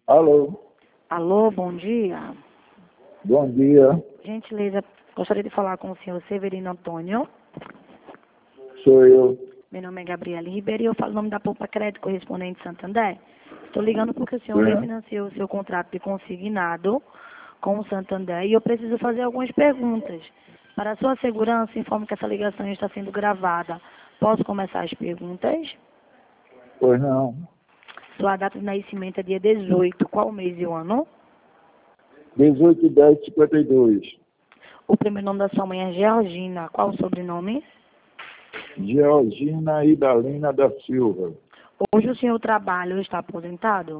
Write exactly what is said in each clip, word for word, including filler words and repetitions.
Alô, Alô, bom dia. bom dia, Gentileza, gostaria de falar com o senhor Severino Antônio. sou eu. Meu nome é Gabriela Ribeiro e eu falo o nome da Poupa Crédito Correspondente Santander. Estou ligando porque o senhor Sim. refinanciou o seu contrato de consignado com o Santander e eu preciso fazer algumas perguntas. Para a sua segurança, informo que essa ligação está sendo gravada. Posso começar as perguntas? Pois não, Sua data de nascimento é dia dezoito. Qual o mês e o ano? dezoito de dez de cinquenta e dois. O primeiro nome da sua mãe é Georgina. Qual o sobrenome? Georgina Idalina da Silva. Hoje o senhor trabalha ou está aposentado?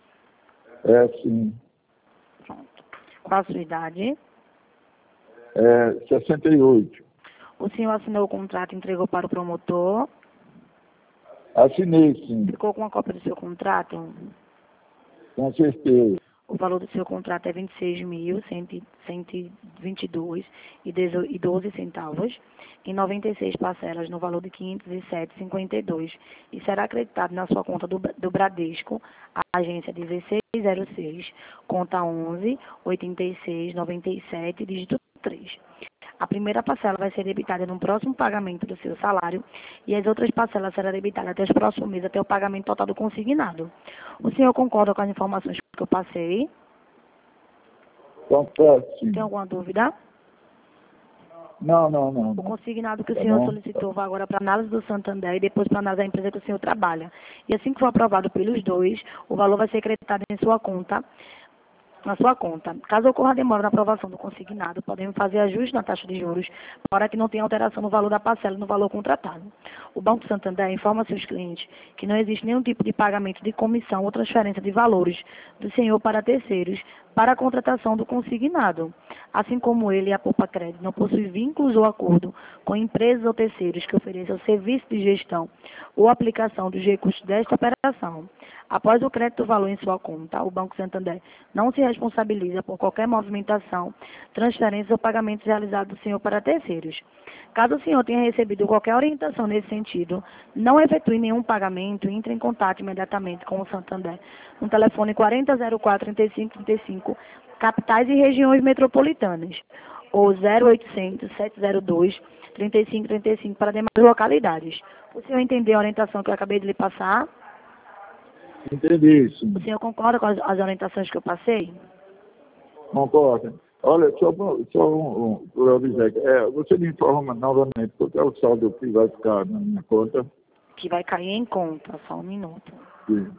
É sim, Pronto. Qual a sua idade? é sessenta e oito. O senhor assinou o contrato e entregou para o promotor? Assinei sim, Ficou com a cópia do seu contrato? com certeza. O valor do seu contrato é vinte e seis mil cento e vinte e dois e doze centavos, em noventa e seis parcelas no valor de quinhentos e sete vírgula cinquenta e dois e será acreditado na sua conta do, do Bradesco, a agência dezesseis zero seis, conta onze, oitenta e seis, noventa e sete, dígito três. A primeira parcela vai ser debitada no próximo pagamento do seu salário e as outras parcelas serão debitadas até os próximos meses, até o pagamento total do consignado. O senhor concorda com as informações que eu passei? Concordo sim. Tem alguma dúvida? Não, não, não. O não. consignado que o Tá senhor bom? solicitou vai agora para análise do Santander e depois para análise da empresa que o senhor trabalha. E assim que for aprovado pelos dois, o valor vai ser creditado em sua conta, na sua conta. Caso ocorra demora na aprovação do consignado, podemos fazer ajuste na taxa de juros para que não tenha alteração no valor da parcela e no valor contratado. O Banco Santander informa a seus clientes que não existe nenhum tipo de pagamento de comissão ou transferência de valores do senhor para terceiros para a contratação do consignado. Assim como ele, a Poupa Crédito não possui vínculos ou acordo com empresas ou terceiros que ofereçam serviço de gestão ou aplicação dos recursos desta operação. Após o crédito do valor em sua conta, o Banco Santander não se responsabiliza por qualquer movimentação, transferência ou pagamentos realizados do senhor para terceiros. Caso o senhor tenha recebido qualquer orientação nesse sentido, não efetue nenhum pagamento e entre em contato imediatamente com o Santander no telefone quarenta zero quatro, trinta e cinco trinta e cinco, capitais e regiões metropolitanas, ou zero oitocentos, setecentos e dois, trinta e cinco trinta e cinco para demais localidades. O senhor entendeu a orientação que eu acabei de lhe passar? Entendi isso. O senhor concorda com as, as orientações que eu passei? Concordo. Olha, só, por- só um, um, por avisar, é, você me informa novamente qual é o saldo que vai ficar na minha conta? Que vai cair em conta, só um minuto. Sim.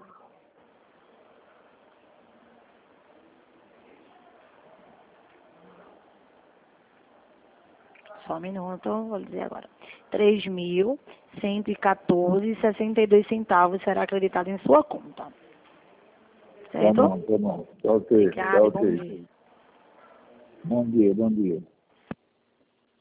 Só um minuto, vou dizer agora. três mil cento e quatorze vírgula sessenta e dois centavos será acreditado em sua conta. Tá Certo? bom, tá bom. Tá ok, tá Obrigada e bom ok. dia. Bom dia, bom dia.